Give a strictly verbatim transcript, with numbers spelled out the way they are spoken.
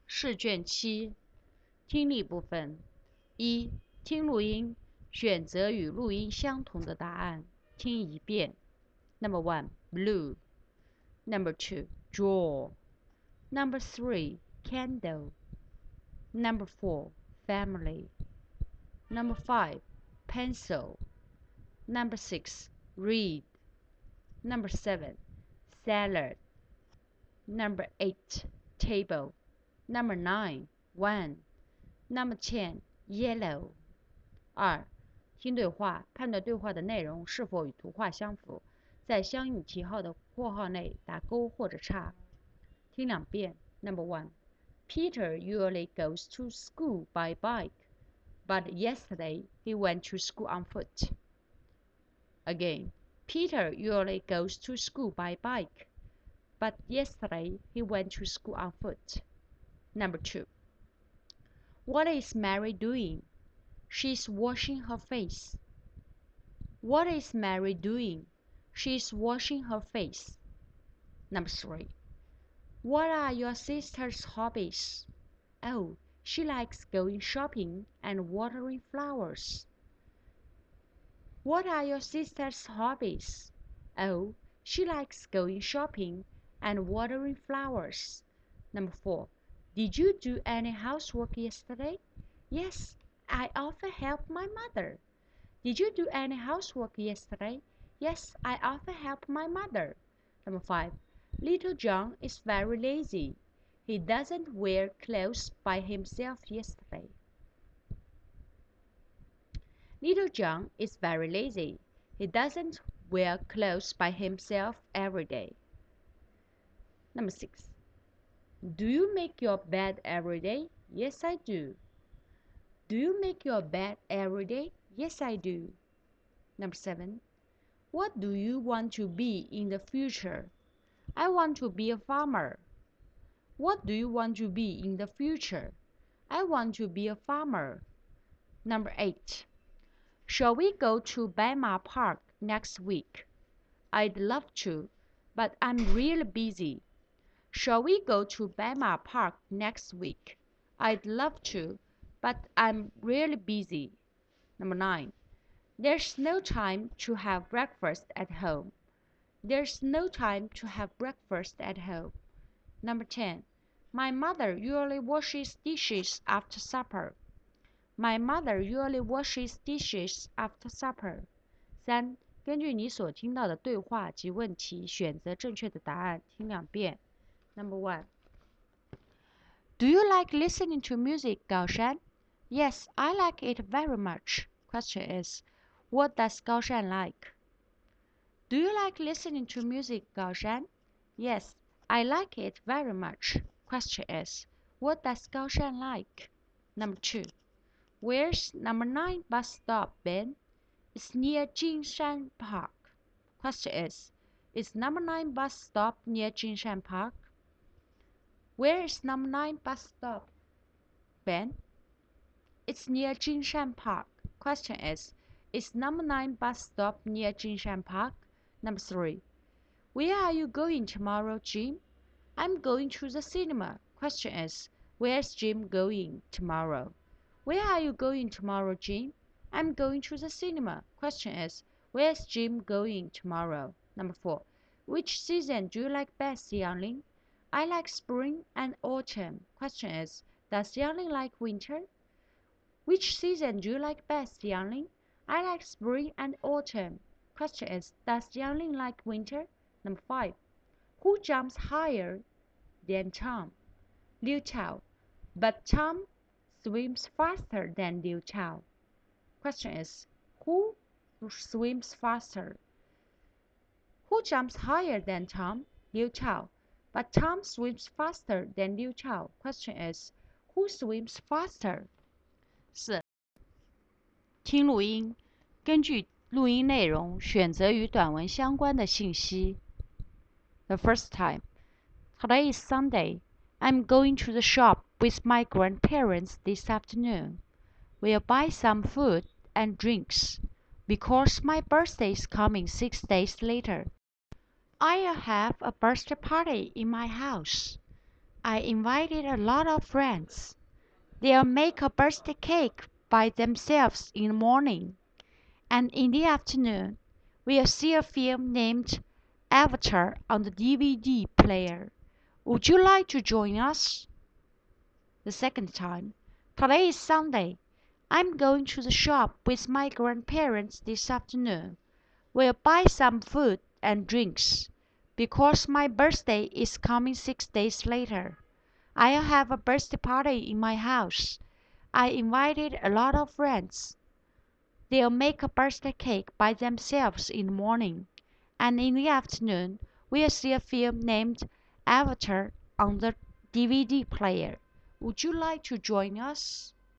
试卷七，听力部分。一、听录音，选择与录音相同的答案，听一遍。Number one, blue. Number two, draw. Number three, candle. Number four, family. Number five, pencil. Number six, read. Number seven, salad. Number eight, table. Number nine, one. Number ten, yellow. 二、听对话，判断对话的内容是否与图画相符，在相应题号的括号内打勾或者叉。听两遍。Number one, Peter usually goes to school by bike, but yesterday he went to school on foot. Again, Peter usually goes to school by bike, but yesterday he went to school on foot. Number two, What is Mary doing? She's washing her face. What is Mary doing? She's washing her face. Number three, What are your sister's hobbies? Oh, she likes going shopping and watering flowers. What are your sister's hobbies? Oh, she likes going shopping and watering flowers. Number four, Did you do any housework yesterday? Yes, I often help my mother. Did you do any housework yesterday? Yes, I often help my mother. Number five, Little John is very lazy. He doesn't wear clothes by himself yesterday. Little John is very lazy. He doesn't wear clothes by himself every day. Number six, Do you make your bed every day? Yes, I do. Do you make your bed every day? Yes, I do. Number seven, What do you want to be in the future? I want to be a farmer. What do you want to be in the future? I want to be a farmer. Number eight, Shall we go to Bama Park next week? I'd love to, but I'm really busy. Shall we go to Bama Park next week? I'd love to, but I'm really busy. Number nine, There's no time to have breakfast at home. There's no time to have breakfast at home. Number ten, My mother usually washes dishes after supper. My mother usually washes dishes after supper. 三、根据你所听到的对话及问题，选择正确的答案，听两遍。Number one, Do you like listening to music, Gaoshan? Yes, I like it very much. Question is, what does Gaoshan like? Do you like listening to music, Gaoshan? Yes, I like it very much. Question is, what does Gaoshan like? Number two, Where's number nine bus stop, Ben? It's near Jinshan Park. Question is, is number nine bus stop near Jinshan Park? Where is number nine bus stop, Ben? It's near Jinshan Park. Question is, is number nine bus stop near Jinshan Park? Number three, Where are you going tomorrow, Jim? I'm going to the cinema. Question is, where's Jim going tomorrow? Where are you going tomorrow, Jim? I'm going to the cinema. Question is, where's Jim going tomorrow? Number four, Which season do you like best, Youngling? I like spring and autumn. Question is, does Youngling like winter? Which season do you like best, Youngling? I like spring and autumn. Question is, does Youngling like winter? Number five, Who jumps higher than Tom? Liu Chao. But Tom swims faster than Liu Chao. Question is, who swims faster? Who jumps higher than Tom? Liu Chao. But Tom swims faster than Liu Chao. Question is, who swims faster? 四、听录音，根据录音内容选择与短文相关的信息。The first time. Today is Sunday. I'm going to the shop with my grandparents this afternoon. We'll buy some food and drinks because my birthday is coming six days later. I'll have a birthday party in my house. I invited a lot of friends. They'll make a birthday cake by themselves in the morning, and in the afternoon we'll see a film named Avatar on the D V D player. Would you like to join us? The second time. Today is Sunday. I'm going to the shop with my grandparents this afternoon. We'll buy some food and drinks, because my birthday is coming six days later. I'll have a birthday party in my house. I invited a lot of friends. They'll make a birthday cake by themselves in the morning, and in the afternoon we'll see a film named Avatar on the D V D player. Would you like to join us?